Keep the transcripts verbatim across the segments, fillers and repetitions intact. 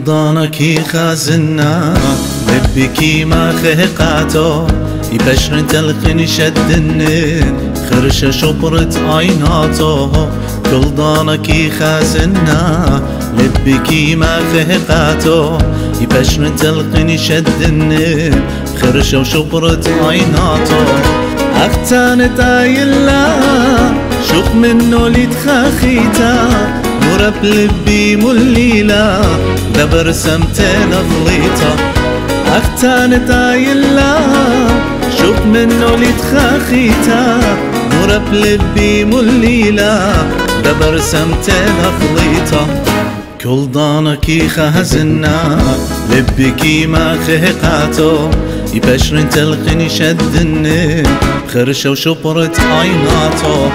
كلضانك خازنا لبكي ما خهقاتو يبشر تلقني شدنن خرشة شبرت عيناتو كلضانك خازنا لبكي ما خهقاتو يبشر تلقني شدنن خرشة وشبرت عيناتو أختانت عيلا شوق منه لتخاخيتا مرب لبي مليلا دبر سمتين أفليتا أختانت عيلا شوق منه لتخاخيتا مرب لبي مليلا دبر سمتين أفليتا كلضانك خازنا لبكي ما خهقاتو يبشر تلقني شدنن خرشة وشبرت عيناتو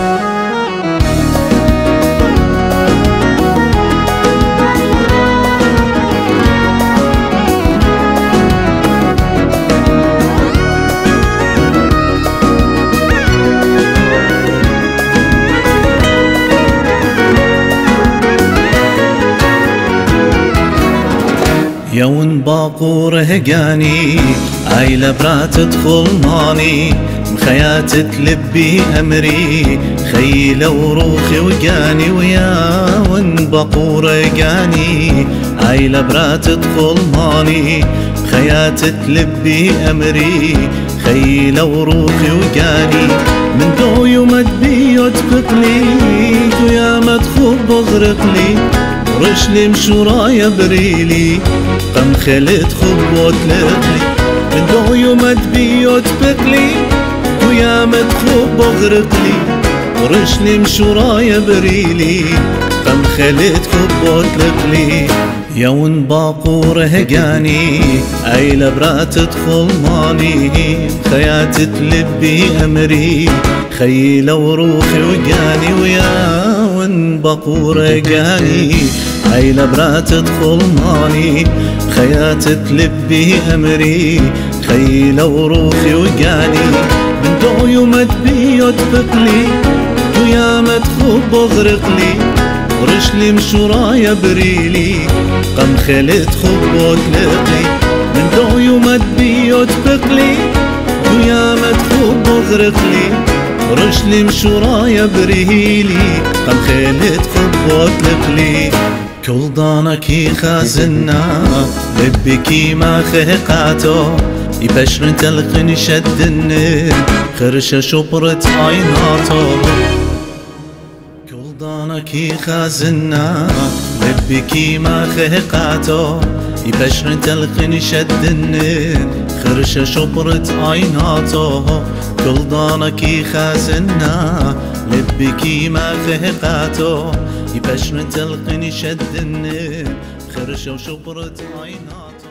يون باقور هجاني عيلة برات تدخل ماني مخيات تلبي أمري خيلة وروخي وجاني ويا ون باقور هجاني عيلة برات تدخل ماني مخيات تلبي أمري خيلة وروخي وجاني من دو يوم تبيو تبقلي ويا ما تخوب بغرقلي ورشلي مشورايا بريلي قم خلت خبوت لقلي من دو يوم تبيو تبقلي ويا ما تخوب بغرقلي ورشلي مشورايا بريلي قم خلت خبوت لقلي يون باقور هجاني عيلة برات تدخل ماني خيات تلبي أمري خيلة وروخي وجاني ويا ون باقور هجاني عيلة برات تدخل ماني خيات تلبي أمري خيلة وروخي وجاني من دو يوم تبيو تبقلي ويا ما تخوب بغرقلي ورشلي مشورايا بريلي قم خلت خبوت لقلي من دو يوم تبيو تبقلي ويا ما تخوب بغرقلي ورشلي مشورايا بريلي قم خلت خبوت لقلي كلضانك خازنا لبكي ما خهقاتو يبشر تلقني شدنن خرشة شبرت عيناتو كلضانك خازنا لبكي ما خهقاتو يبشر تلقني شدنن خرشة شبرت عيناتو كلضانك خازنا لبكي ما خهقاتو يبشر تلقني شدنن خرشة وشبرت عيناتو